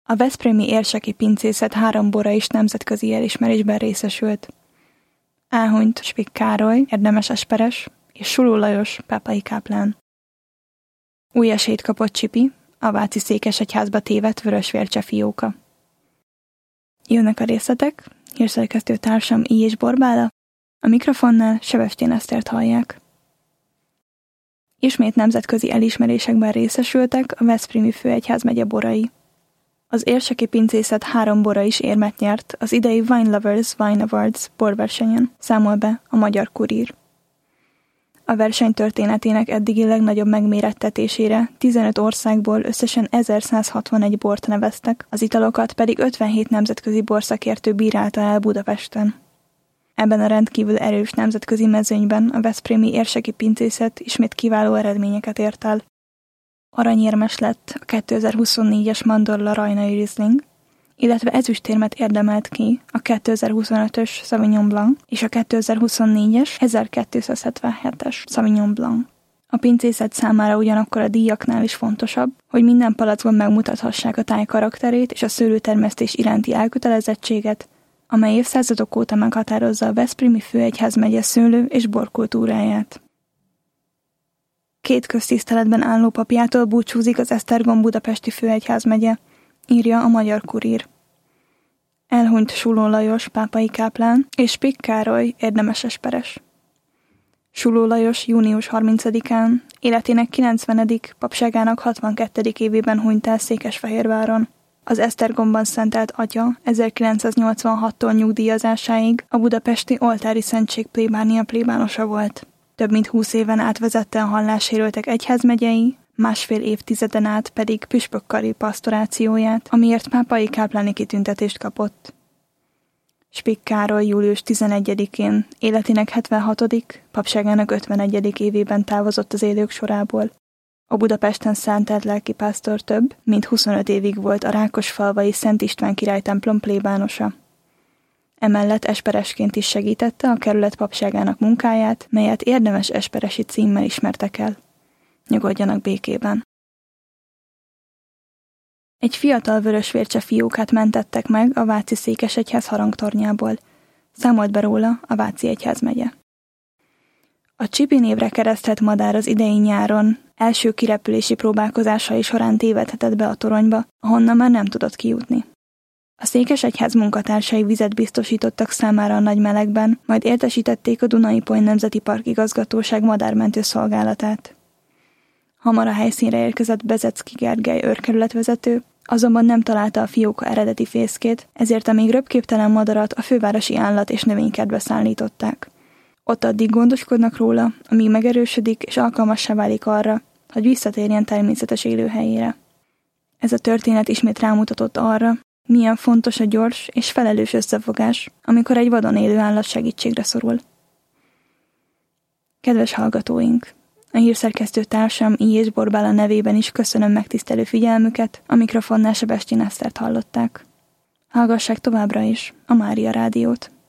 A veszprémi érseki pincészet 3 bora is nemzetközi elismerésben részesült. Elhunyt Spik Károly, érdemes esperes, és Suló Lajos, pápai káplán. Új esélyt kapott Csipi, a váci székesegyházba tévedt vörösvércse fióka. Jönnek a részletek, hírszerkesztő társam I. és Borbála, a mikrofonnál Sebestyén Esztert hallják. Ismét nemzetközi elismerésekben részesültek a veszprémi főegyházmegye borai. Az érseki pincészet 3 bora is érmet nyert az idei Wine Lovers Wine Awards borversenyen, számol be a Magyar Kurír. A verseny történetének eddigi legnagyobb megmérettetésére 15 országból összesen 1161 bort neveztek, az italokat pedig 57 nemzetközi borszakértő bírálta el Budapesten. Ebben a rendkívül erős nemzetközi mezőnyben a veszprémi érseki pincészet ismét kiváló eredményeket ért el. Aranyérmes lett a 2024-es Mandorla Rajnai Riesling, illetve ezüstérmet érdemelt ki a 2025-ös Sauvignon Blanc és a 2024-es 1277-es Sauvignon Blanc. A pincészet számára ugyanakkor a díjaknál is fontosabb, hogy minden palackban megmutathassák a táj karakterét és a szőlőtermesztés iránti elkötelezettséget, amely évszázadok óta meghatározza a veszprémi főegyházmegye szőlő- és borkultúráját. 2 köztiszteletben álló papjától búcsúzik az Esztergom budapesti főegyházmegye, írja a Magyar Kurír. Elhunyt Suló Lajos, pápai káplán, és Spik Károly, érdemes esperes. Suló Lajos június 30-án, életének 90., papságának 62. évében hunyt el Székesfehérváron. Az Esztergomban szentelt atya 1986-tól nyugdíjazásáig a budapesti oltári szentség plébánia plébánosa volt. Több mint 20 éven át vezette a hallássérültek egyházmegyei, 1,5 évtizeden át pedig püspökkari pasztorációját, amiért pápai kápláni kitüntetést kapott. Spik Károly július 11-én életének 76., papságának 51. évében távozott az élők sorából. A Budapesten szentelt lelkipásztor több, mint 25 évig volt a Rákosfalvai Szent István király templom plébánosa. Emellett esperesként is segítette a kerület papságának munkáját, melyet érdemes esperesi címmel ismertek el. Nyugodjanak békében. Egy fiatal vörösvércse fiókát mentettek meg a váci székesegyház harangtornyából. Számolt be róla a Váci egyházmegye. A Csipi névre keresztelt madár az idei nyáron első kirepülési próbálkozásai során tévedhetett be a toronyba, ahonnan már nem tudott kijutni. A székesegyház munkatársai vizet biztosítottak számára a nagy melegben, majd értesítették a Duna-Ipoly Nemzeti Park Igazgatóság madármentő szolgálatát. Hamar a helyszínre érkezett Bezecki Gergely őrkerületvezető, azonban nem találta a fióka eredeti fészkét, ezért a még röpképtelen madarat a fővárosi állat- és növénykertbe szállították. Ott addig gondoskodnak róla, amíg megerősödik és alkalmassá válik arra, hogy visszatérjen természetes élőhelyére. Ez a történet ismét rámutatott arra, milyen fontos a gyors és felelős összefogás, amikor egy vadon élő állat segítségre szorul. Kedves hallgatóink! A hírszerkesztő társam I. és Borbála nevében is köszönöm megtisztelő figyelmüket, a mikrofonnál Sebestyén Esztert hallották. Hallgassák továbbra is a Mária Rádiót.